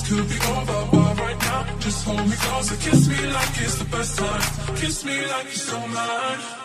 could be over, but right now, just hold me closer. Kiss me like it's the first time. Kiss me like you're so mine.